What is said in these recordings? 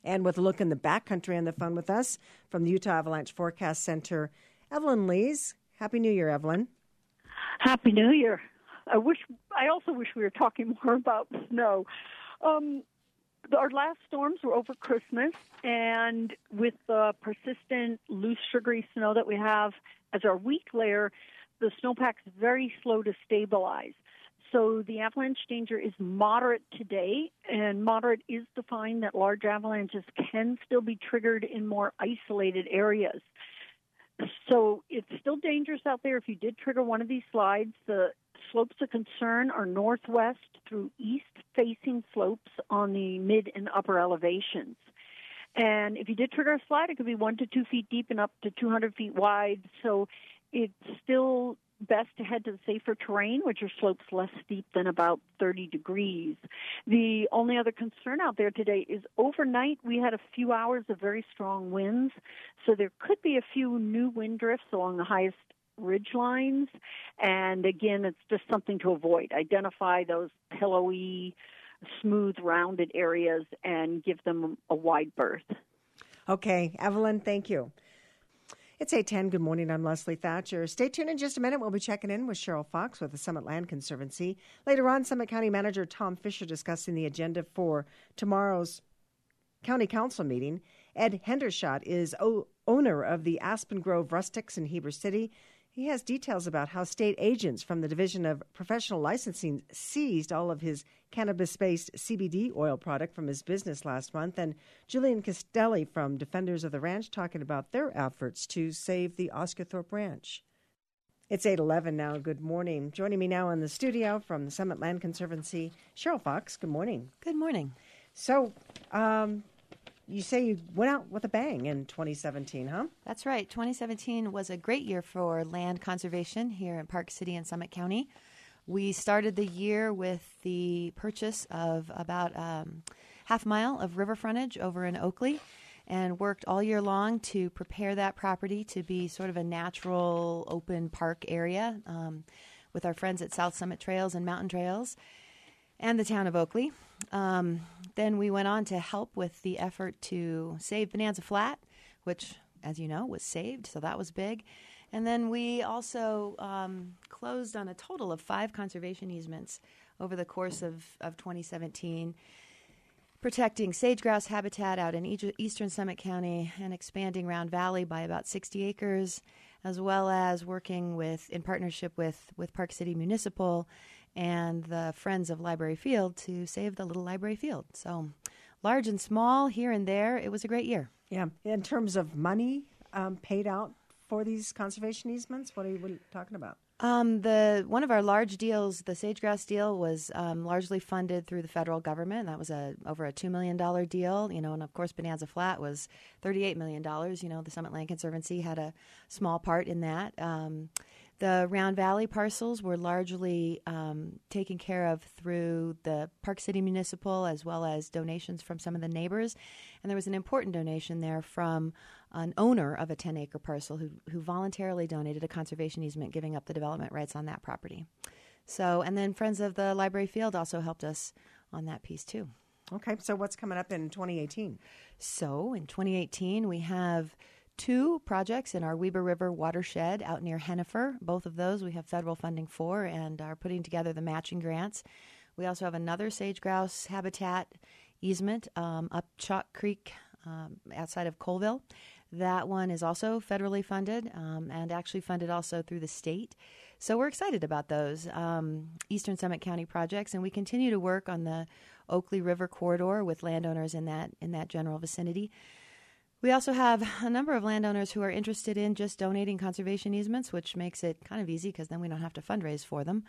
And with a look in the backcountry on the phone with us from the Utah Avalanche Forecast Center, Evelyn Lees. Happy New Year, Evelyn. Happy New Year. I also wish we were talking more about snow. Our last storms were over Christmas, and with the persistent loose, sugary snow that we have as our weak layer, the snowpack is very slow to stabilize. So the avalanche danger is moderate today, and moderate is defined that large avalanches can still be triggered in more isolated areas. So it's still dangerous out there if you did trigger one of these slides. The slopes of concern are northwest through east-facing slopes on the mid and upper elevations. And if you did trigger a slide, it could be 1 to 2 feet deep and up to 200 feet wide. So it's still best to head to the safer terrain, which are slopes less steep than about 30 degrees. The only other concern out there today is overnight we had a few hours of very strong winds, so there could be a few new wind drifts along the highest ridge lines. And again, it's just something to avoid. Identify those pillowy, smooth, rounded areas and give them a wide berth. Okay, Evelyn, thank you. It's 8:10. Good morning. I'm Leslie Thatcher. Stay tuned in just a minute. We'll be checking in with Cheryl Fox with the Summit Land Conservancy. Later on, Summit County Manager Tom Fisher discussing the agenda for tomorrow's County Council meeting. Ed Hendershot is owner of the Aspen Grove Rustics in Heber City. He has details about how state agents from the Division of Professional Licensing seized all of his cannabis-based CBD oil product from his business last month. And Julian Castelli from Defenders of the Ranch talking about their efforts to save the Oscarthorpe Ranch. It's 8:11 now. Good morning. Joining me now in the studio from the Summit Land Conservancy, Cheryl Fox. Good morning. Good morning. So, you say you went out with a bang in 2017, huh? That's right. 2017 was a great year for land conservation here in Park City and Summit County. We started the year with the purchase of about half mile of river frontage over in Oakley and worked all year long to prepare that property to be sort of a natural open park area with our friends at South Summit Trails and Mountain Trails and the town of Oakley. Then we went on to help with the effort to save Bonanza Flat, which, as you know, was saved, so that was big. And then we also closed on a total of 5 conservation easements over the course of 2017, protecting sage-grouse habitat out in eastern Summit County and expanding Round Valley by about 60 acres, as well as working in partnership with Park City Municipal and the Friends of Library Field to save the little library field. So large and small, here and there, it was a great year. Yeah. In terms of money paid out for these conservation easements, what are you talking about? One of our large deals, the sage-grouse deal, was largely funded through the federal government. That was over a $2 million deal, and of course Bonanza Flat was $38 million. The Summit Land Conservancy had a small part in that. The Round Valley parcels were largely taken care of through the Park City Municipal as well as donations from some of the neighbors. And there was an important donation there from an owner of a 10-acre parcel who voluntarily donated a conservation easement, giving up the development rights on that property. So, and then Friends of the Library Field also helped us on that piece too. Okay, so what's coming up in 2018? So in 2018, we have 2 projects in our Weber River watershed out near Hennifer. Both of those we have federal funding for and are putting together the matching grants. We also have another sage-grouse habitat easement up Chalk Creek outside of Colville. That one is also federally funded and actually funded also through the state. So we're excited about those Eastern Summit County projects, and we continue to work on the Oakley River corridor with landowners in that general vicinity. We also have a number of landowners who are interested in just donating conservation easements, which makes it kind of easy because then we don't have to fundraise for them.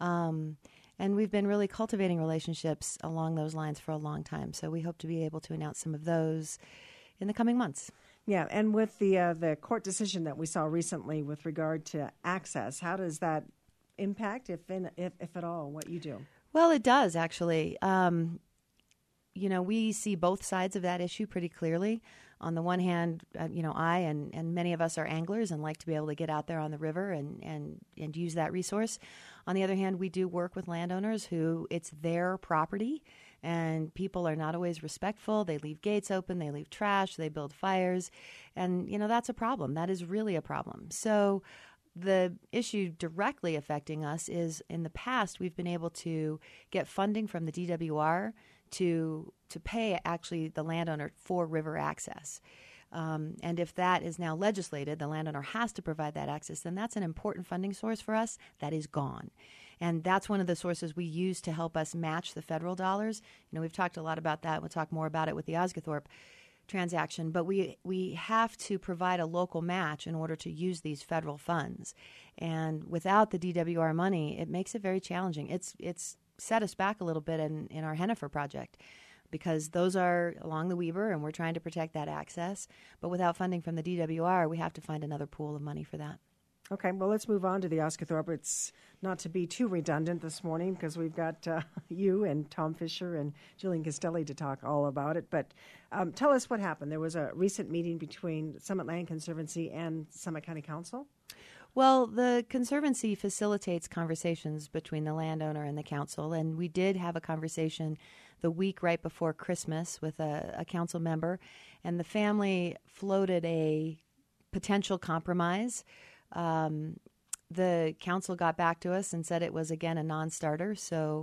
And we've been really cultivating relationships along those lines for a long time. So we hope to be able to announce some of those in the coming months. Yeah, and with the court decision that we saw recently with regard to access, how does that impact, if at all, what you do? Well, it does, actually. We see both sides of that issue pretty clearly. On the one hand, I and many of us are anglers and like to be able to get out there on the river and use that resource. On the other hand, we do work with landowners who it's their property And people are not always respectful. They leave gates open, they leave trash, they build fires. And, that's a problem. That is really a problem. So the issue directly affecting us is in the past, we've been able to get funding from the DWR to pay actually the landowner for river access. And if that is now legislated, the landowner has to provide that access, then that's an important funding source for us that is gone. And that's one of the sources we use to help us match the federal dollars. We've talked a lot about that. We'll talk more about it with the Osgothorpe transaction. But we have to provide a local match in order to use these federal funds. And without the DWR money, it makes it very challenging. It's set us back a little bit in our Hennifer project, because those are along the Weber, and we're trying to protect that access. But without funding from the DWR, we have to find another pool of money for that. Okay, well, let's move on to the Osgothorpe. It's not to be too redundant this morning because we've got you and Tom Fisher and Jillian Castelli to talk all about it. But tell us what happened. There was a recent meeting between Summit Land Conservancy and Summit County Council. Well, the Conservancy facilitates conversations between the landowner and the council, and we did have a conversation the week right before Christmas with a council member, and the family floated a potential compromise. The council got back to us and said it was, again, a non-starter. So,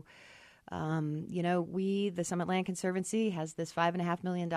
the Summit Land Conservancy has this $5.5 million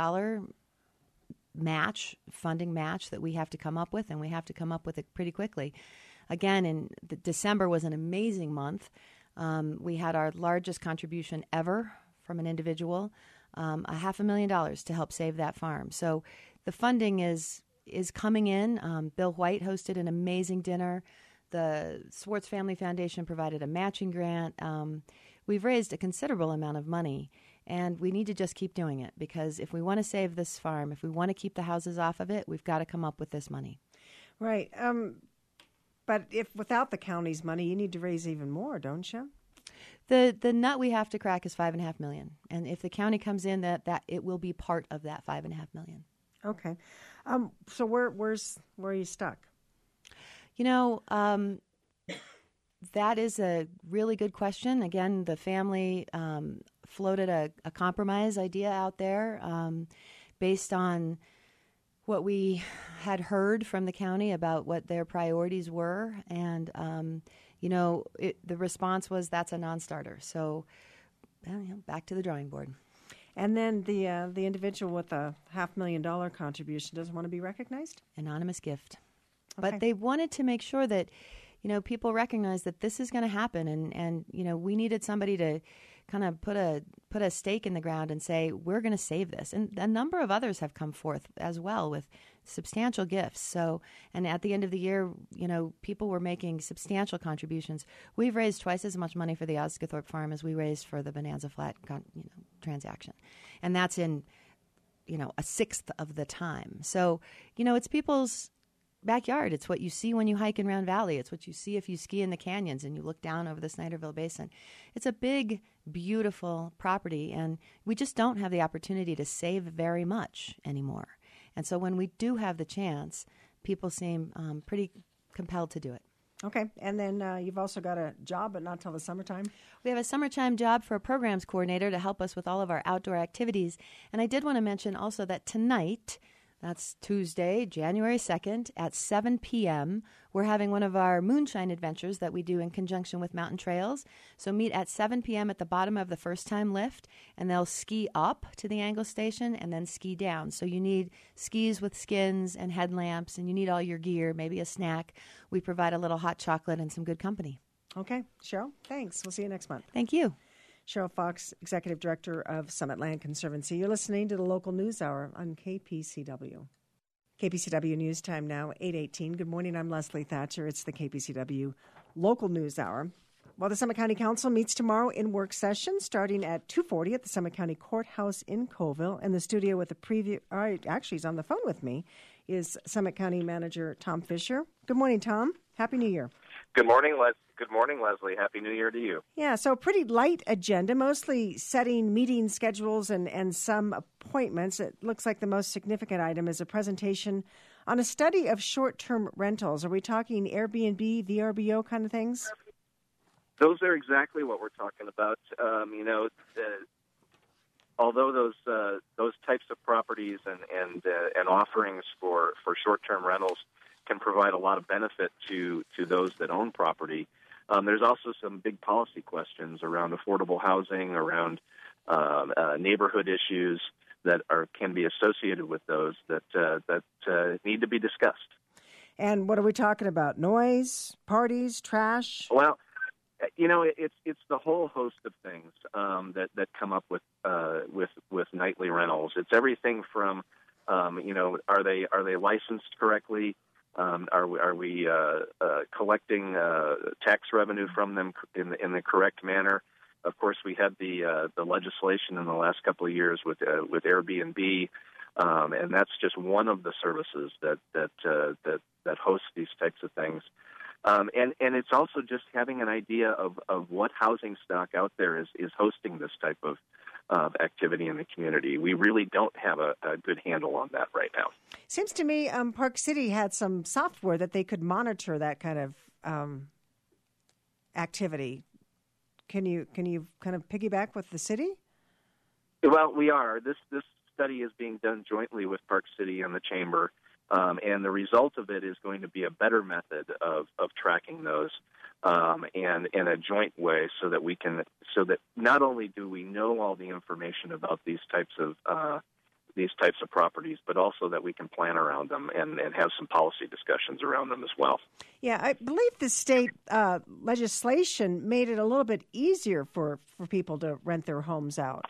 funding match that we have to come up with, and we have to come up with it pretty quickly. Again, December was an amazing month. We had our largest contribution ever from an individual, $500,000 to help save that farm. So the funding is coming in. Bill White hosted an amazing dinner. The Swartz Family Foundation provided a matching grant. We've raised a considerable amount of money, and we need to just keep doing it, because if we want to save this farm, if we want to keep the houses off of it, we've got to come up with this money. Right. But if without the county's money, you need to raise even more, don't you? The nut we have to crack is $5.5 million, and if the county comes in, that it will be part of that $5.5 million. Okay. So where are you stuck? That is a really good question. Again, the family floated a compromise idea out there based on what we had heard from the county about what their priorities were. And, the response was that's a non-starter. So back to the drawing board. And then the individual with a $500,000 contribution doesn't want to be recognized? Anonymous gift. Okay. But they wanted to make sure that, people recognize that this is going to happen. And we needed somebody to kind of put a stake in the ground and say, we're going to save this. And a number of others have come forth as well with substantial gifts. So, and at the end of the year, people were making substantial contributions. We've raised twice as much money for the Osgothorpe farm as we raised for the Bonanza Flat, transaction. And that's in, a sixth of the time. So, it's people's backyard. It's what you see when you hike in Round Valley. It's what you see if you ski in the canyons and you look down over the Snyderville Basin. It's a big, beautiful property, and we just don't have the opportunity to save very much anymore. And so when we do have the chance, people seem pretty compelled to do it. Okay. And then you've also got a job, but not till the summertime? We have a summertime job for a programs coordinator to help us with all of our outdoor activities. And I did want to mention also that tonight, that's Tuesday, January 2nd at 7 p.m. We're having one of our moonshine adventures that we do in conjunction with Mountain Trails. So meet at 7 p.m. at the bottom of the first time lift, and they'll ski up to the Angle Station and then ski down. So you need skis with skins and headlamps, and you need all your gear, maybe a snack. We provide a little hot chocolate and some good company. Okay. Cheryl, thanks. We'll see you next month. Thank you. Cheryl Fox, Executive Director of Summit Land Conservancy. You're listening to the Local News Hour on KPCW. KPCW News Time now, 8:18. Good morning, I'm Leslie Thatcher. It's the KPCW Local News Hour. Well, the Summit County Council meets tomorrow in work session starting at 2:40 at the Summit County Courthouse in Colville. In the studio with a preview, actually he's on the phone with me, is Summit County Manager Tom Fisher. Good morning, Tom. Happy New Year. Good morning, Leslie. Happy New Year to you. Yeah, so pretty light agenda, mostly setting meeting schedules and some appointments. It looks like the most significant item is a presentation on a study of short-term rentals. Are we talking Airbnb, VRBO kind of things? Those are exactly what we're talking about. although those types of properties and offerings for short-term rentals can provide a lot of benefit to those that own property, there's also some big policy questions around affordable housing, around neighborhood issues that can be associated with those that need to be discussed. And what are we talking about? Noise, parties, trash? Well, it's the whole host of things that come up with nightly rentals. It's everything from are they licensed correctly? Are we collecting tax revenue from them in the correct manner? Of course, we had the legislation in the last couple of years with Airbnb, and that's just one of the services that hosts these types of things. And it's also just having an idea of what housing stock out there is hosting this type of activity in the community. We really don't have a good handle on that right now. Seems to me Park City had some software that they could monitor that kind of activity. Can you kind of piggyback with the city? Well, we are. This study is being done jointly with Park City and the Chamber, and the result of it is going to be a better method of tracking those and in a joint way, so that not only do we know all the information about these types of properties, but also that we can plan around them and have some policy discussions around them as well. Yeah, I believe the state legislation made it a little bit easier for people to rent their homes out.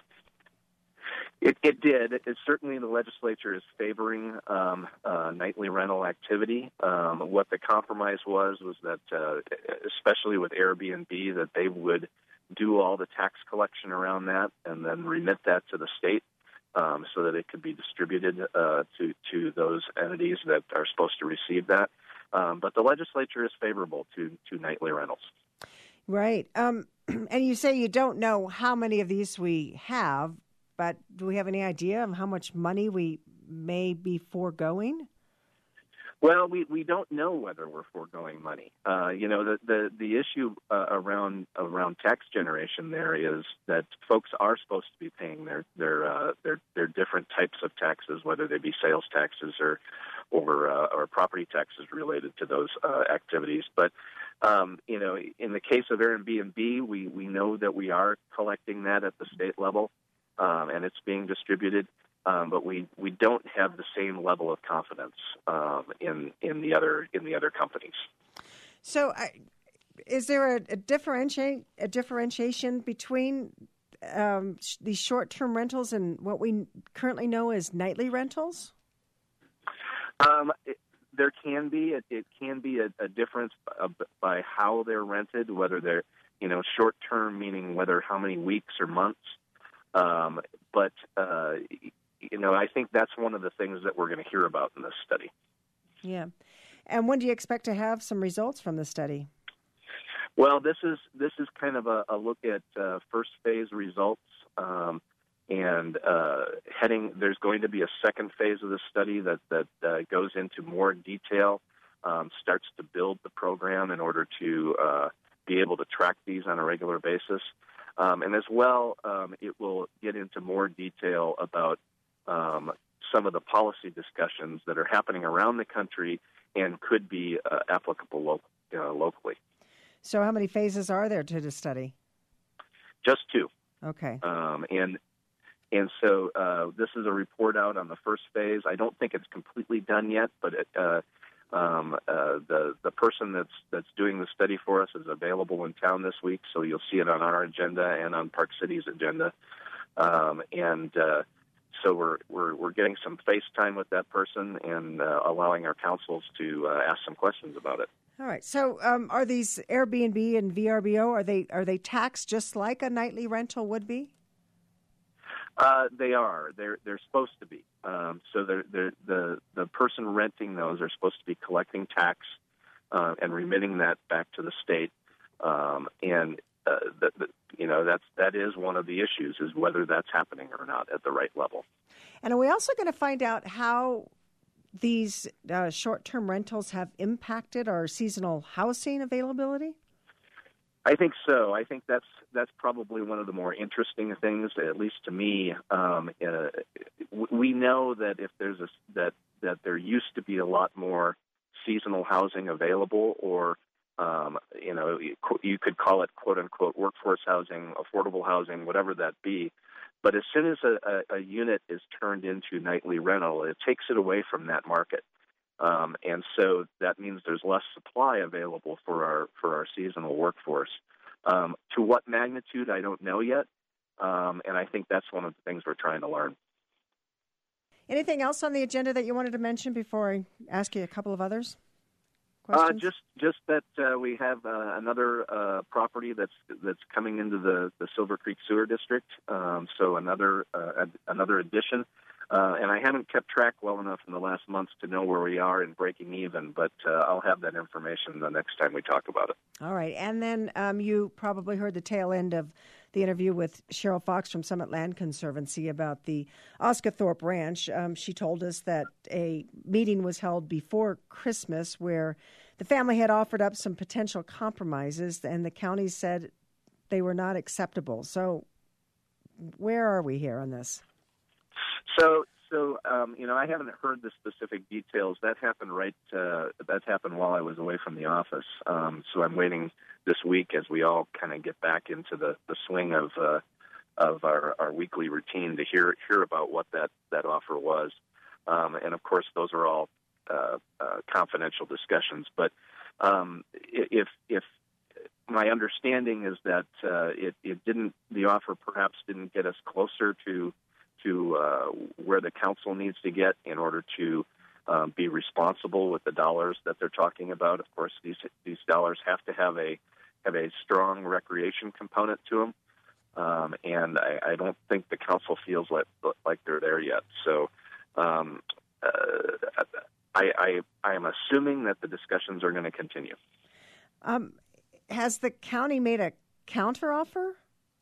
It did. Certainly the legislature is favoring nightly rental activity. What the compromise was that, especially with Airbnb, that they would do all the tax collection around that and then remit that to the state so that it could be distributed to those entities that are supposed to receive that. But the legislature is favorable to nightly rentals. Right. And you say you don't know how many of these we have, but do we have any idea of how much money we may be foregoing? Well, we don't know whether we're foregoing money. The issue around tax generation there is that folks are supposed to be paying their different types of taxes, whether they be sales taxes or property taxes related to those activities. But in the case of Airbnb, we know that we are collecting that at the state level, and it's being distributed. But we don't have the same level of confidence in the other companies. So, is there a differentiation between these short-term rentals and what we currently know as nightly rentals? There can be. It can be a difference by how they're rented, whether they're short-term, meaning how many weeks or months. But I think that's one of the things that we're going to hear about in this study. Yeah. And when do you expect to have some results from the study? Well, this is kind of a look at first phase results, and there's going to be a second phase of the study that goes into more detail, starts to build the program in order to be able to track these on a regular basis. And as well, it will get into more detail about some of the policy discussions that are happening around the country and could be applicable locally. So how many phases are there to the study? Just two. Okay. And so this is a report out on the first phase. I don't think it's completely done yet, but the person that's doing the study for us is available in town this week, so you'll see it on our agenda and on Park City's agenda. So we're getting some face time with that person and allowing our councils to ask some questions about it. All right. So are these Airbnb and VRBO, are they taxed just like a nightly rental would be? They are. They're supposed to be. So the person renting those are supposed to be collecting tax and remitting that back to the state. That is one of the issues, is whether that's happening or not at the right level. And are we also going to find out how these short-term rentals have impacted our seasonal housing availability? I think so. I think that's probably one of the more interesting things, at least to me. We know that if that there used to be a lot more seasonal housing available, or you could call it "quote unquote" workforce housing, affordable housing, whatever that be. But as soon as a unit is turned into nightly rental, it takes it away from that market. And so that means there's less supply available for our seasonal workforce. To what magnitude, I don't know yet, and I think that's one of the things we're trying to learn. Anything else on the agenda that you wanted to mention before I ask you a couple of others? Questions? Just that we have another property that's coming into the Silver Creek Sewer District, so another addition. And I haven't kept track well enough in the last months to know where we are in breaking even, but I'll have that information the next time we talk about it. All right. And then you probably heard the tail end of the interview with Cheryl Fox from Summit Land Conservancy about the Osgothorpe Ranch. She told us that a meeting was held before Christmas where the family had offered up some potential compromises, and the county said they were not acceptable. So where are we here on this? So I haven't heard the specific details. That happened while I was away from the office. So I'm waiting this week as we all kind of get back into the swing of our weekly routine to hear about what that offer was. And of course, those are all confidential discussions. But if my understanding is that the offer perhaps didn't get us closer to where the council needs to get in order to be responsible with the dollars that they're talking about. Of course, these dollars have to have a strong recreation component to them, and I don't think the council feels like they're there yet. So I am assuming that the discussions are going to continue. Has the county made a counteroffer?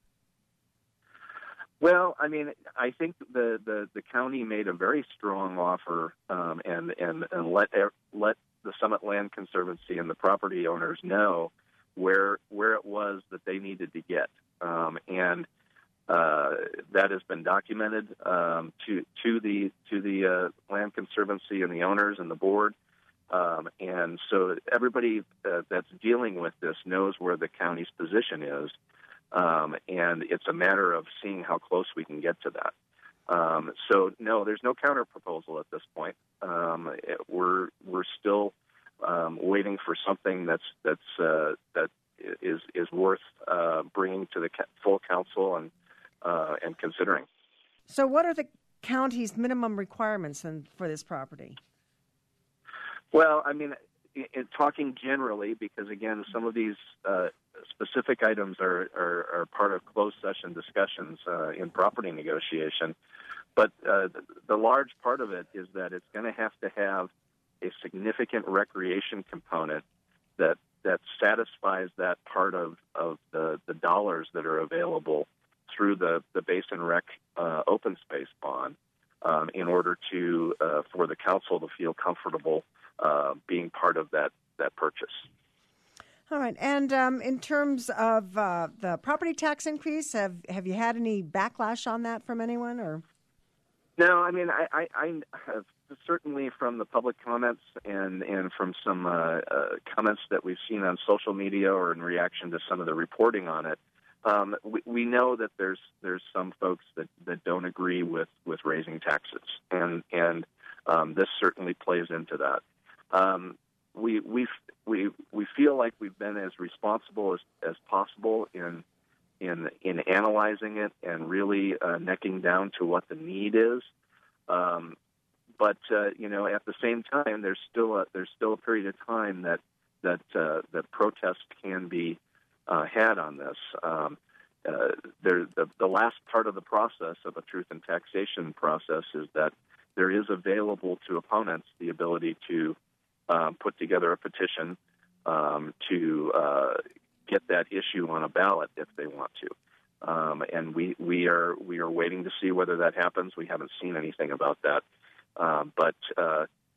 Well, I mean, I think the county made a very strong offer, and let the Summit Land Conservancy and the property owners know where it was that they needed to get, and that has been documented to the Land Conservancy and the owners and the board, and so everybody that's dealing with this knows where the county's position is. And it's a matter of seeing how close we can get to that. So no, there's no counter proposal at this point. We're still waiting for something that is worth bringing to the full council and considering. So, what are the county's minimum requirements for this property? Well, I mean, in talking generally, because again, some of these specific items are part of closed session discussions in property negotiation. But the large part of it is that it's going to have a significant recreation component that satisfies that part of the dollars that are available through the Basin Rec open space bond in order to for the council to feel comfortable being part of that purchase. All right. And in terms of the property tax increase, have you had any backlash on that from anyone? Or no, I mean, I have certainly from the public comments and from some comments that we've seen on social media or in reaction to some of the reporting on it, we know that there's some folks that don't agree with raising taxes, and this certainly plays into that. We feel like we've been as responsible as possible in analyzing it and really necking down to what the need is. But at the same time, there's still a period of time that protest can be had on this. The last part of the process of a truth and taxation process is that there is available to opponents the ability to put together a petition to get that issue on a ballot if they want to, and we are waiting to see whether that happens. We haven't seen anything about that, but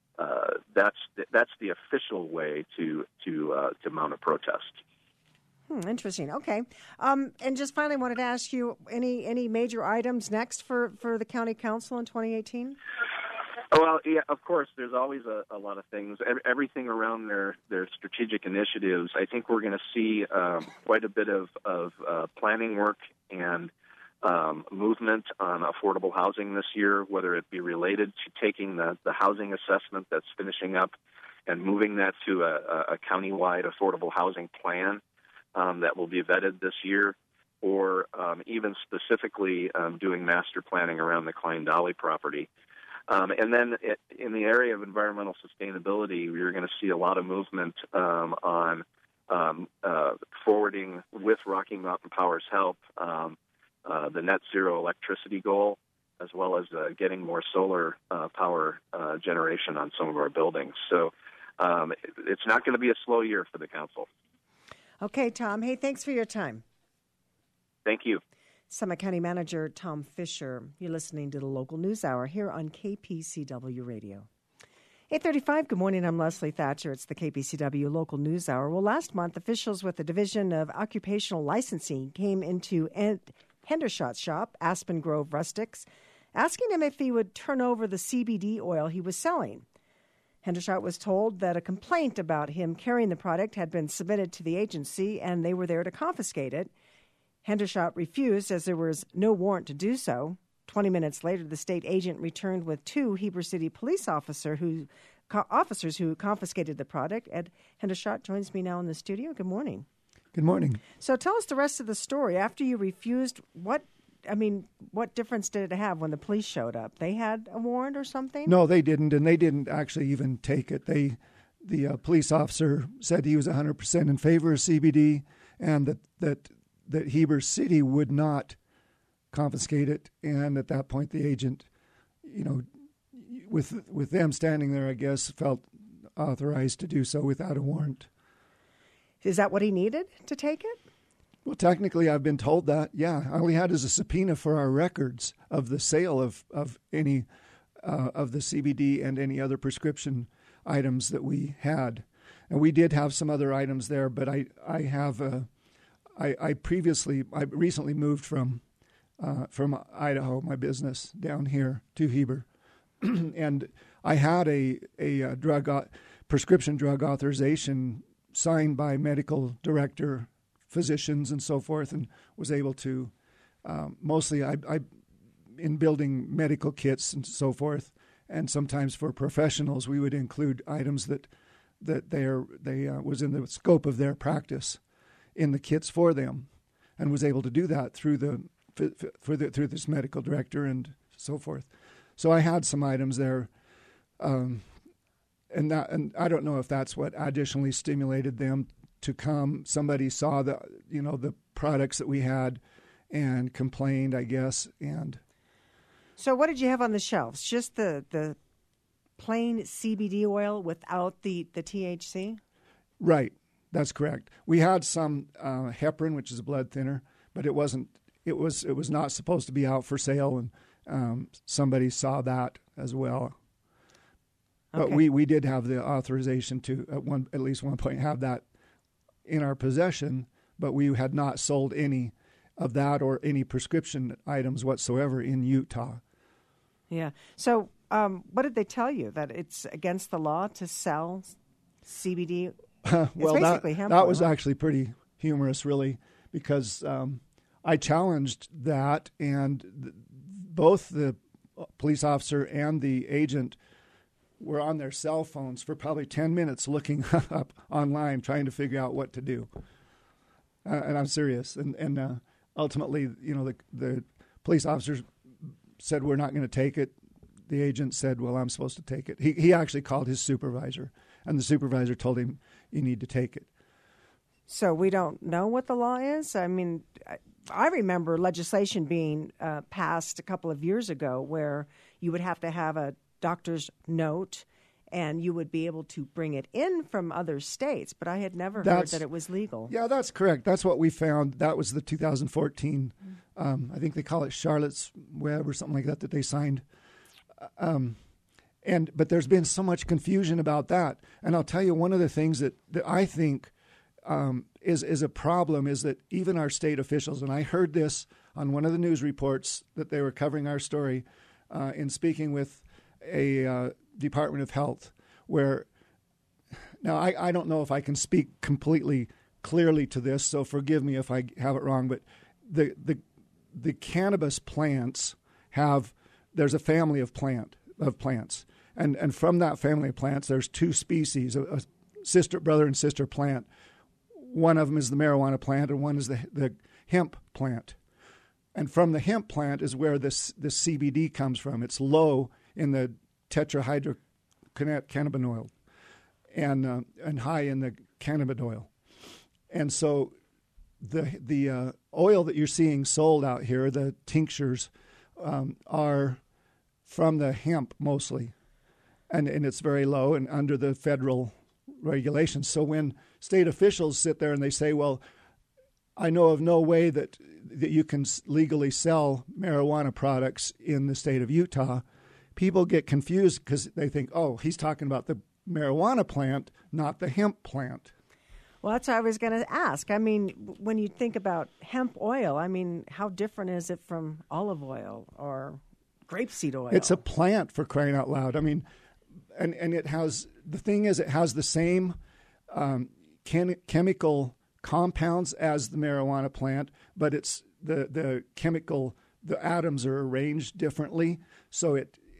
that's the official way to mount a protest. Interesting. Okay. And just finally wanted to ask you, any major items next for the county council in 2018? Well, yeah, of course, there's always a lot of things. Everything around their strategic initiatives. I think we're going to see quite a bit of planning work and movement on affordable housing this year, whether it be related to taking the housing assessment that's finishing up and moving that to a countywide affordable housing plan that will be vetted this year, or even specifically doing master planning around the Klein Dolly property. And then in the area of environmental sustainability, we're going to see a lot of movement on forwarding, with Rocky Mountain Power's help, the net zero electricity goal, as well as getting more solar power generation on some of our buildings. So it's not going to be a slow year for the council. Okay, Tom. Hey, thanks for your time. Thank you. Summit County Manager Tom Fisher. You're listening to the Local News Hour here on KPCW Radio. 8:35, good morning. I'm Leslie Thatcher. It's the KPCW Local News Hour. Well, last month, officials with the Division of Occupational Licensing came into Hendershot's shop, Aspen Grove Rustics, asking him if he would turn over the CBD oil he was selling. Hendershot was told that a complaint about him carrying the product had been submitted to the agency, and they were there to confiscate it. Hendershot refused as there was no warrant to do so. 20 minutes later, the state agent returned with 2 Heber City police officers who confiscated the product. Ed Hendershot joins me now in the studio. Good morning. Good morning. So tell us the rest of the story. After you refused, what difference did it have when the police showed up? They had a warrant or something? No, they didn't, and they didn't actually even take it. The police officer said he was 100% in favor of CBD, and that Heber City would not confiscate it. And at that point, the agent, with them standing there, I guess, felt authorized to do so without a warrant. Is that what he needed to take it? Well, technically, I've been told that, yeah. All he had is a subpoena for our records of the sale of any of the CBD and any other prescription items that we had. And we did have some other items there, but I recently moved from Idaho, my business, down here to Heber. And I had a prescription drug authorization signed by medical director, physicians, and so forth, and was able to mostly I in building medical kits and so forth, and sometimes for professionals we would include items that they was in the scope of their practice in the kits for them, and was able to do that through through this medical director and so forth. So I had some items there, and I don't know if that's what additionally stimulated them to come. Somebody saw the products that we had and complained, I guess. And so, what did you have on the shelves? Just the plain CBD oil without the THC? Right, that's correct. We had some heparin, which is a blood thinner, but it wasn't. It was not supposed to be out for sale, and somebody saw that as well. But okay. we did have the authorization to at least one point have that in our possession, but we had not sold any of that or any prescription items whatsoever in Utah. Yeah. So what did they tell you? That it's against the law to sell CBD? Well, that was actually pretty humorous, really, because I challenged that, and both the police officer and the agent were on their cell phones for probably 10 minutes looking up online, trying to figure out what to do. And I'm serious. And ultimately, the police officers said, we're not going to take it. The agent said, well, I'm supposed to take it. He actually called his supervisor, and the supervisor told him, you need to take it. So we don't know what the law is? I mean, I remember legislation being passed a couple of years ago where you would have to have a doctor's note, and you would be able to bring it in from other states, but I had never heard that it was legal. Yeah, that's correct. That's what we found. That was the 2014, I think they call it Charlotte's Web or something like that they signed. But there's been so much confusion about that. And I'll tell you, one of the things that I think is a problem is that even our state officials, and I heard this on one of the news reports that they were covering our story in speaking with a Department of Health, where now I don't know if I can speak completely clearly to this, so forgive me if I have it wrong, but the cannabis plants there's a family of plants, and from that family of plants there's two species, a brother and sister plant. One of them is the marijuana plant, and one is the hemp plant. And from the hemp plant is where this CBD comes from. It's low in the tetrahydrocannabinol and high in the cannabidiol. And so the oil that you're seeing sold out here, the tinctures, are from the hemp mostly, and it's very low and under the federal regulations. So when state officials sit there and they say, well, I know of no way that you can legally sell marijuana products in the state of Utah, people get confused because they think, oh, he's talking about the marijuana plant, not the hemp plant. Well, that's what I was going to ask. I mean, when you think about hemp oil, I mean, how different is it from olive oil or grapeseed oil? It's a plant, for crying out loud. I mean, and it has, the thing is, it has the same chemical compounds as the marijuana plant, but it's the atoms are arranged differently, so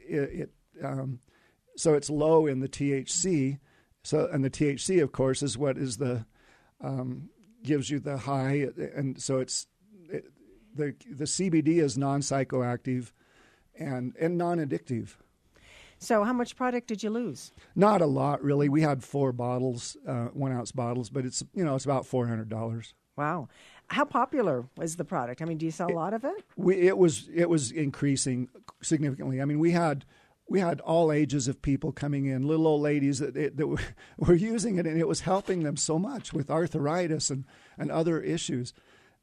so it's low in the THC. So, and the THC, of course, is what is gives you the high, and so the CBD is non-psychoactive and non-addictive. So how much product did you lose? Not a lot, really. We had 4 bottles, 1-ounce bottles, but it's about $400. Wow. How popular was the product? I mean, do you sell a lot of it? It was increasing significantly. I mean, we had all ages of people coming in, little old ladies that were using it, and it was helping them so much with arthritis and other issues.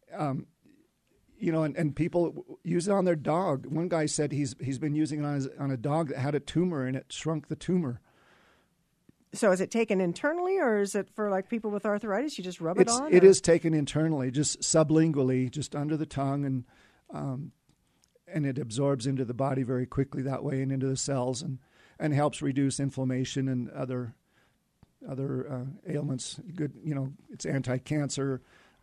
And people use it on their dog. One guy said he's been using it on a dog that had a tumor, and it shrunk the tumor. So is it taken internally, or is it for like people with arthritis? You just rub it on? It is taken internally, just sublingually, just under the tongue, and it absorbs into the body very quickly that way and into the cells, and helps reduce inflammation and other ailments. Good, it's anti-cancer,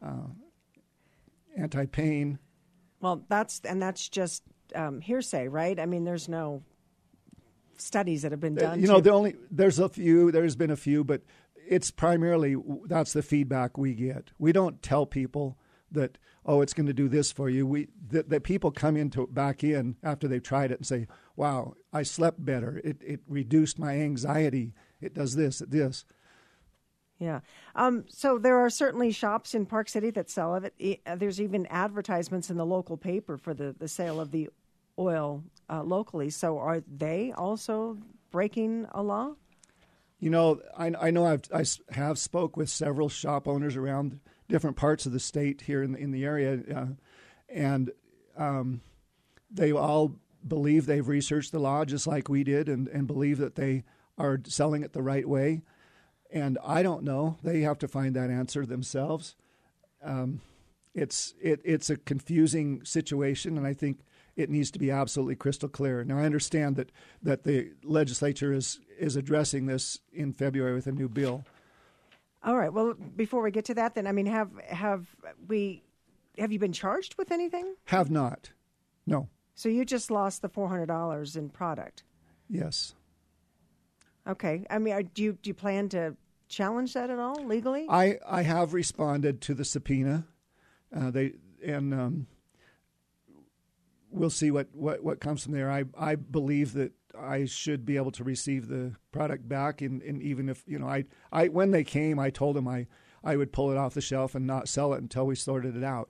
anti-pain. Well, that's just hearsay, right? I mean, there's no studies that have been done. There's been a few, but it's primarily, that's the feedback we get. We don't tell people that, oh, it's going to do this for you. That people come back in after they've tried it and say, wow, I slept better. It reduced my anxiety. It does this, Yeah. So there are certainly shops in Park City that sell it. There's even advertisements in the local paper for the sale of the oil locally. So are they also breaking a law? I know I have spoke with several shop owners around different parts of the state here in the area, and they all believe they've researched the law just like we did, and believe that they are selling it the right way. And I don't know. They have to find that answer themselves. It's a confusing situation, and I think it needs to be absolutely crystal clear. Now, I understand that the legislature is addressing this in February with a new bill. All right. Well, before we get to that, then, I mean, have you been charged with anything? Have not. No. So you just lost the $400 in product. Yes. Okay. I mean, do you plan to challenge that at all legally? I have responded to the subpoena. We'll see what comes from there. I believe that I should be able to receive the product back, and even if I when they came, I told them I would pull it off the shelf and not sell it until we sorted it out.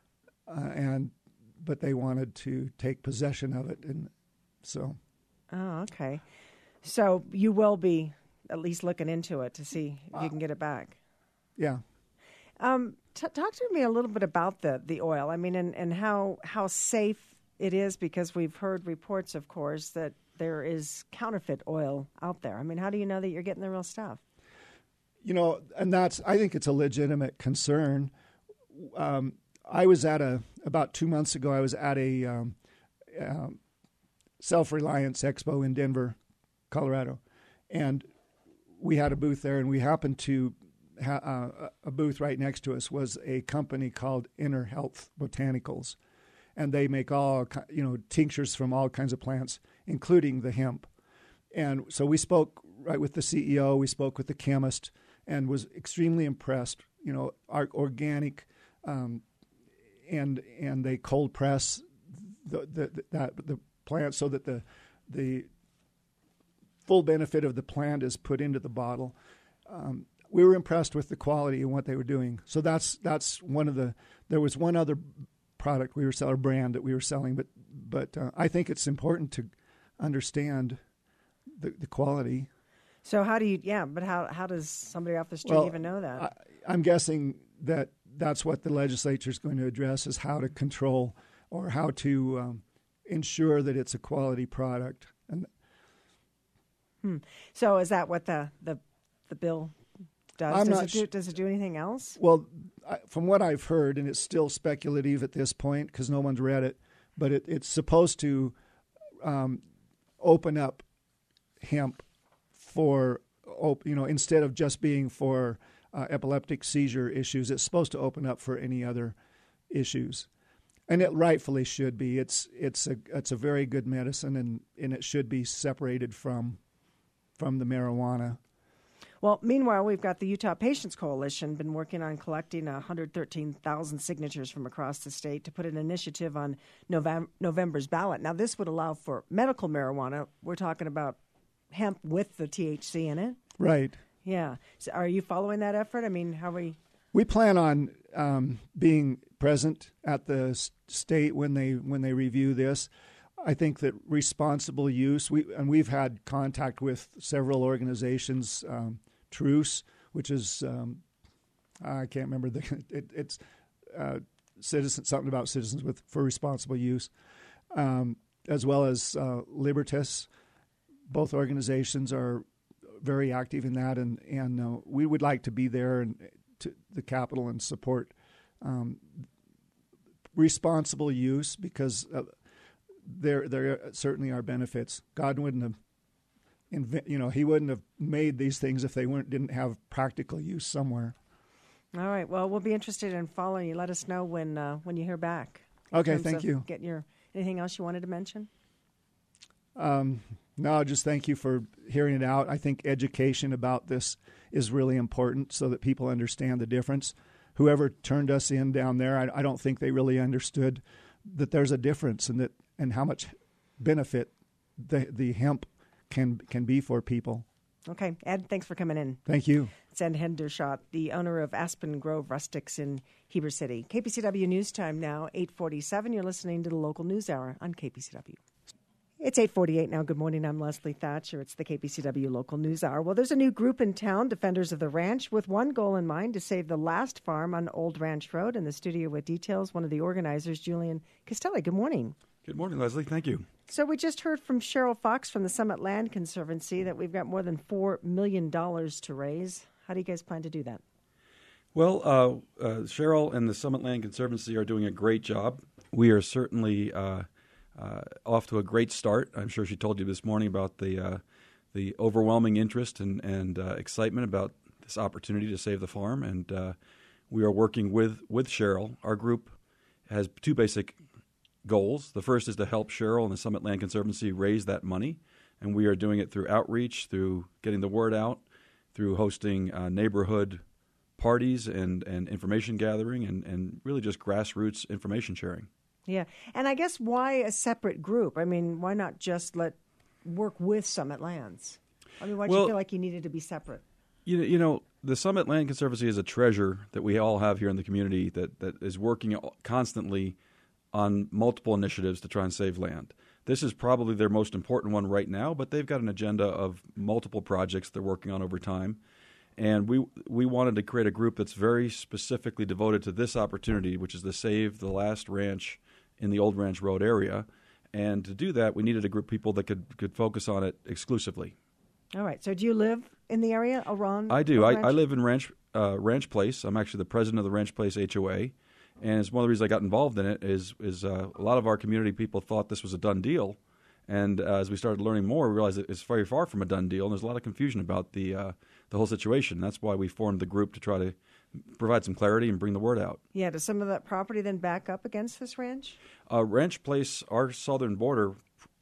But they wanted to take possession of it, and so. Oh, okay. So you will be at least looking into it to see if you can get it back. Yeah. Talk to me a little bit about the oil. I mean, and how safe it is, because we've heard reports, of course, that there is counterfeit oil out there. I mean, how do you know that you're getting the real stuff? And I think it's a legitimate concern. I was about 2 months ago, I was at a Self-Reliance Expo in Denver, Colorado. And we had a booth there, and we happened to a booth right next to us was a company called Inner Health Botanicals. And they make all, tinctures from all kinds of plants, including the hemp. And so we spoke right with the CEO, we spoke with the chemist, and was extremely impressed. Our organic, and they cold press the plant so that the full benefit of the plant is put into the bottle. We were impressed with the quality and what they were doing. So that's one of the. There was one other product we were selling, brand that we were selling, but I think it's important to understand the quality. So how does somebody off the street even know that? I'm guessing that's what the legislature is going to address, is how to control or how to ensure that it's a quality product. And So is that what the bill does? Does it do anything else? Well, from what I've heard, and it's still speculative at this point because no one's read it, but it's supposed to open up hemp for, instead of just being for epileptic seizure issues, it's supposed to open up for any other issues. And it rightfully should be. It's a very good medicine, and it should be separated from the marijuana. Well, meanwhile, we've got the Utah Patients Coalition been working on collecting 113,000 signatures from across the state to put an initiative on November's ballot. Now, this would allow for medical marijuana. We're talking about hemp with the THC in it. Right. Yeah. So are you following that effort? I mean, how are we? We plan on being present at the state when they review this. I think that responsible use, we've had contact with several organizations, Truce, which is I can't remember it's something about Citizens for Responsible Use, as well as Libertas. Both organizations are very active in that, and we would like to be there and to the Capitol and support responsible use because there certainly are benefits. God wouldn't have he wouldn't have made these things if they didn't have practical use somewhere. All right. Well, we'll be interested in following you. Let us know when you hear back. Okay. Thank you. Anything else you wanted to mention? No, just thank you for hearing it out. I think education about this is really important so that people understand the difference. Whoever turned us in down there, I don't think they really understood that there's a difference and how much benefit the hemp can be for people. Okay. Ed, thanks for coming in. Thank you. It's Ed Hendershot, the owner of Aspen Grove Rustics in Heber City. KPCW News Time now, 8:47. You're listening to the Local News Hour on KPCW. It's 8:48 now. Good morning. I'm Leslie Thatcher. It's the KPCW Local News Hour. Well, there's a new group in town, Defenders of the Ranch, with one goal in mind, to save the last farm on Old Ranch Road. In the studio with details, one of the organizers, Julian Castelli. Good morning. Good morning, Leslie. Thank you. So we just heard from Cheryl Fox from the Summit Land Conservancy that we've got more than $4 million to raise. How do you guys plan to do that? Well, Cheryl and the Summit Land Conservancy are doing a great job. We are certainly off to a great start. I'm sure she told you this morning about the overwhelming interest and excitement about this opportunity to save the farm. And we are working with Cheryl. Our group has two basic goals. The first is to help Cheryl and the Summit Land Conservancy raise that money. And we are doing it through outreach, through getting the word out, through hosting neighborhood parties and information gathering and really just grassroots information sharing. Yeah. And I guess why a separate group? I mean, why not just work with Summit Lands? I mean, why did you feel like you needed to be separate? You know, the Summit Land Conservancy is a treasure that we all have here in the community that is working constantly on multiple initiatives to try and save land. This is probably their most important one right now, but they've got an agenda of multiple projects they're working on over time. And we wanted to create a group that's very specifically devoted to this opportunity, which is to save the last ranch in the Old Ranch Road area. And to do that, we needed a group of people that could focus on it exclusively. All right. So do you live in the area around? I do. Ranch? I live in Ranch Place. I'm actually the president of the Ranch Place HOA, and it's one of the reasons I got involved in it. Is a lot of our community people thought this was a done deal, and as we started learning more, we realized that it's very far from a done deal, and there's a lot of confusion about the whole situation. That's why we formed the group to try to provide some clarity and bring the word out. Yeah. Does some of that property then back up against this ranch? Ranch Place, our southern border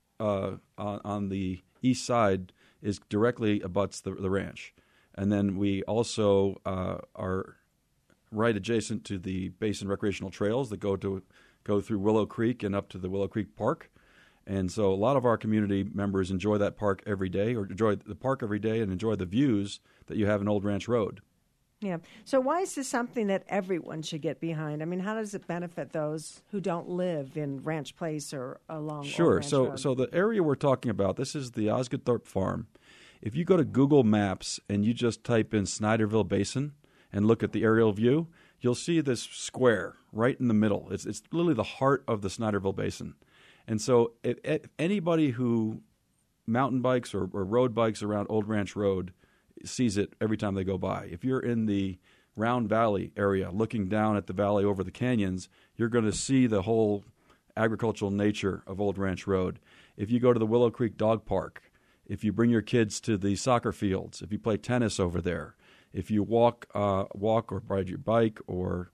on the east side, is directly abuts the ranch. And then we also are right adjacent to the Basin recreational trails that go through Willow Creek and up to the Willow Creek Park. And so a lot of our community members enjoy that park every day, or enjoy the park every day and enjoy the views that you have in Old Ranch Road. Yeah. So why is this something that everyone should get behind? I mean, how does it benefit those who don't live in Ranch Place or along Sure. Old Ranch Road? So the area we're talking about, this is the Osgood-Thorpe Farm. If you go to Google Maps and you just type in Snyderville Basin and look at the aerial view, you'll see this square right in the middle. It's literally the heart of the Snyderville Basin. And so if anybody who mountain bikes or road bikes around Old Ranch Road sees it every time they go by. If you're in the Round Valley area looking down at the valley over the canyons, you're going to see the whole agricultural nature of Old Ranch Road. If you go to the Willow Creek Dog Park, if you bring your kids to the soccer fields, if you play tennis over there, if you walk or ride your bike or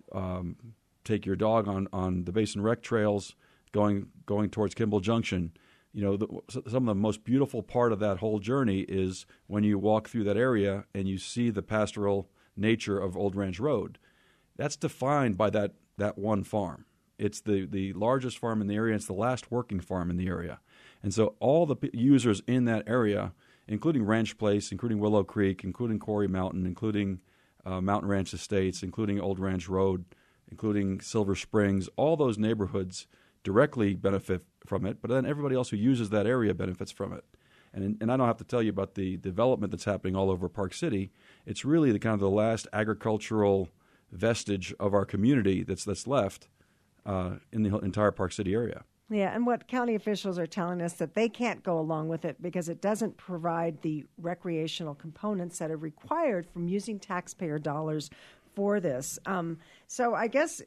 take your dog on the Basin Rec trails going towards Kimball Junction, you know, some of the most beautiful part of that whole journey is when you walk through that area and you see the pastoral nature of Old Ranch Road. That's defined by that one farm. It's the largest farm in the area. It's the last working farm in the area. And so all the users in that area, including Ranch Place, including Willow Creek, including Quarry Mountain, including Mountain Ranch Estates, including Old Ranch Road, including Silver Springs, all those neighborhoods directly benefit from it, but then everybody else who uses that area benefits from it. And I don't have to tell you about the development that's happening all over Park City. It's really the last agricultural vestige of our community that's left in the entire Park City area. Yeah, and what county officials are telling us that they can't go along with it because it doesn't provide the recreational components that are required from using taxpayer dollars for this. So I guess,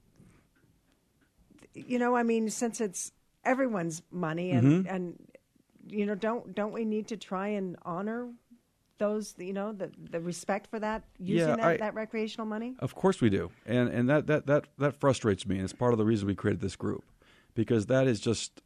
you know, I mean, since it's everyone's money and you know, don't we need to try and honor those, you know, the respect for that, using that recreational money? Of course we do. And that frustrates me, and it's part of the reason we created this group. Because that is just,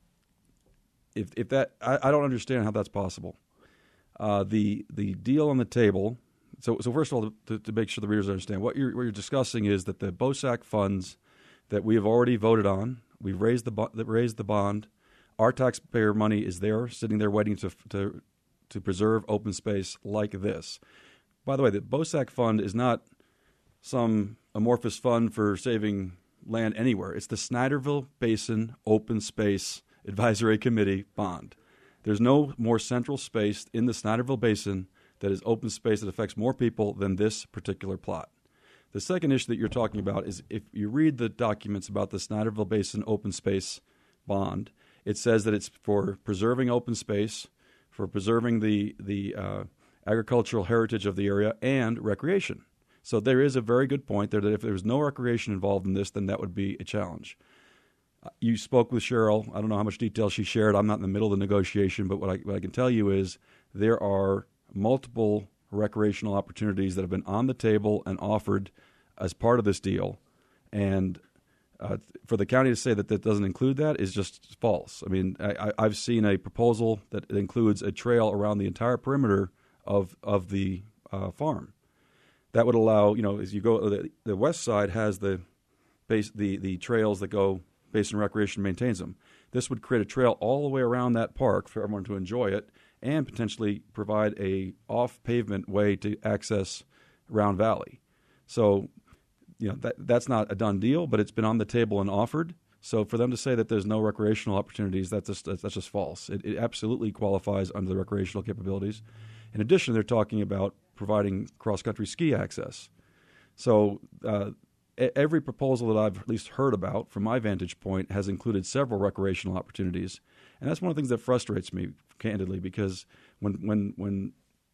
if that, I don't understand how that's possible. The deal on the table. So first of all, to make sure the readers understand, what you're discussing is that the BOSAC funds that we have already voted on, we've raised the bond. Our taxpayer money is there, sitting there waiting to preserve open space like this. By the way, the BOSAC fund is not some amorphous fund for saving land anywhere. It's the Snyderville Basin Open Space Advisory Committee bond. There's no more central space in the Snyderville Basin that is open space that affects more people than this particular plot. The second issue that you're talking about is if you read the documents about the Snyderville Basin Open Space bond, it says that it's for preserving open space, for preserving the agricultural heritage of the area, and recreation. So there is a very good point there that if there was no recreation involved in this, then that would be a challenge. You spoke with Cheryl. I don't know how much detail she shared. I'm not in the middle of the negotiation, but what I can tell you is there are multiple recreational opportunities that have been on the table and offered as part of this deal. And for the county to say that that doesn't include that is just false. I mean, I've seen a proposal that includes a trail around the entire perimeter of the farm. That would allow, you know, as you go, the west side has the trails that go, Basin Recreation maintains them. This would create a trail all the way around that park for everyone to enjoy it and potentially provide a off-pavement way to access Round Valley. So, you know, that's not a done deal, but it's been on the table and offered. So for them to say that there's no recreational opportunities, that's just false. It absolutely qualifies under the recreational capabilities. In addition, they're talking about providing cross-country ski access. So every proposal that I've at least heard about, from my vantage point, has included several recreational opportunities. And that's one of the things that frustrates me, candidly, because when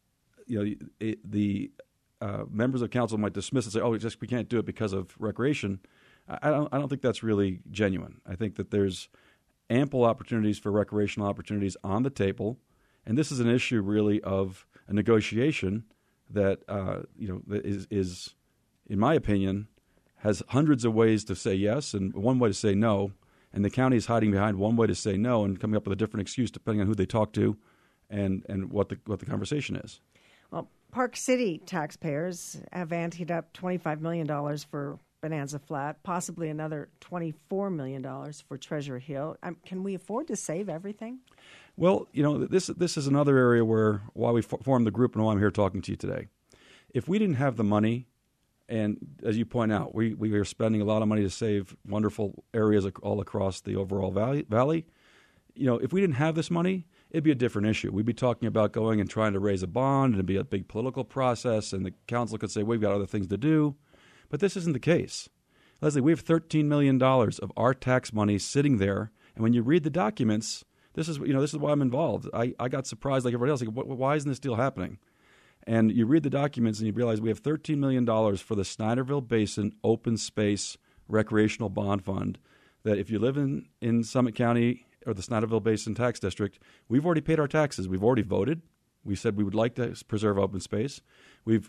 the members of council might dismiss and say, "Oh, we can't do it because of recreation." I don't think that's really genuine. I think that there's ample opportunities for recreational opportunities on the table, and this is an issue really of a negotiation that that is, in my opinion, has hundreds of ways to say yes and one way to say no, and the county is hiding behind one way to say no and coming up with a different excuse depending on who they talk to and what the conversation is. Well, Park City taxpayers have anteed up $25 million for Bonanza Flat, possibly another $24 million for Treasure Hill. Can we afford to save everything? Well, this is another area why we formed the group and why I'm here talking to you today. If we didn't have the money, and as you point out, we are spending a lot of money to save wonderful areas all across the overall valley. If we didn't have this money, it'd be a different issue. We'd be talking about going and trying to raise a bond, and it'd be a big political process, and the council could say, we've got other things to do. But this isn't the case. Leslie, we have $13 million of our tax money sitting there, and when you read the documents, this is why I'm involved. I got surprised like everybody else. Like, why isn't this deal happening? And you read the documents and you realize we have $13 million for the Snyderville Basin Open Space Recreational Bond Fund that if you live in Summit County or the Snyderville Basin Tax District, we've already paid our taxes. We've already voted. We said we would like to preserve open space. We've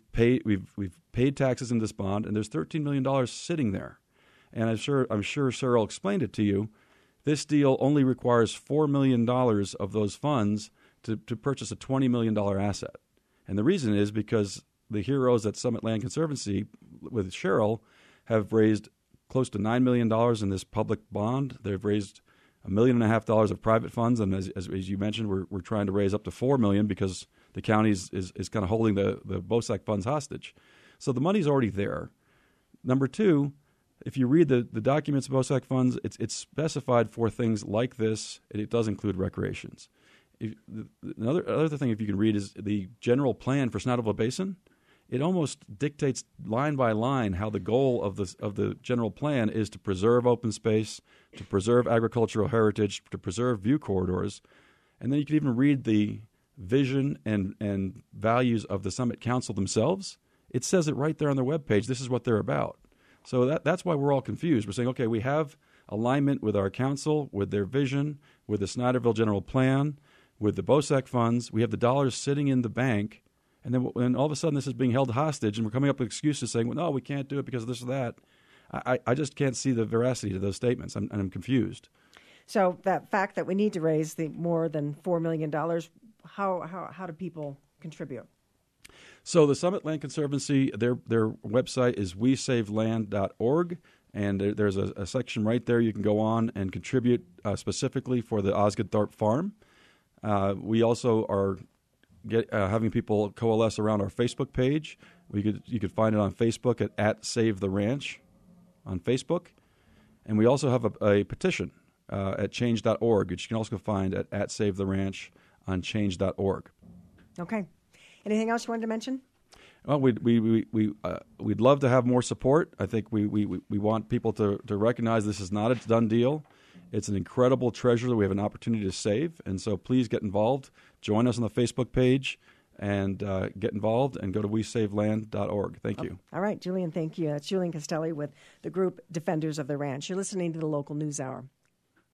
paid taxes in this bond, and there's $13 million sitting there. And I'm sure Cheryl explained it to you. This deal only requires $4 million of those funds to purchase a $20 million asset. And the reason is because the heroes at Summit Land Conservancy with Cheryl have raised close to $9 million in this public bond. They've raised $1.5 million of private funds, and as you mentioned, we're trying to raise up to $4 million because the county is kind of holding the BOSAC funds hostage. So the money's already there. Number two, if you read the documents of BOSAC funds, it's specified for things like this, and it does include recreations. Another thing, if you can read, is the general plan for Snyderville Basin. It almost dictates line by line how the goal of the general plan is to preserve open space, to preserve agricultural heritage, to preserve view corridors. And then you can even read the vision and values of the Summit Council themselves. It says it right there on their webpage. This is what they're about. So that's why we're all confused. We're saying, okay, we have alignment with our council, with their vision, with the Snyderville general plan, with the BOSAC funds. We have the dollars sitting in the bank. And then all of a sudden this is being held hostage, and we're coming up with excuses saying, well, no, we can't do it because of this or that. I just can't see the veracity to those statements, and I'm confused. So that fact that we need to raise the more than $4 million, how do people contribute? So the Summit Land Conservancy, their website is wesaveland.org, and there's a section right there you can go on and contribute specifically for the Osgood Thorpe Farm. We also are having people coalesce around our Facebook page. You could find it on Facebook at Save the Ranch on Facebook. And we also have a petition at change.org, which you can also find at Save the Ranch on change.org. Okay. Anything else you wanted to mention? Well, we'd love to have more support. I think we want people to recognize this is not a done deal. It's an incredible treasure that we have an opportunity to save, and so please get involved. Join us on the Facebook page and get involved, and go to wesaveland.org. Thank you. All right, Julian, thank you. That's Julian Castelli with the group Defenders of the Ranch. You're listening to the Local News Hour.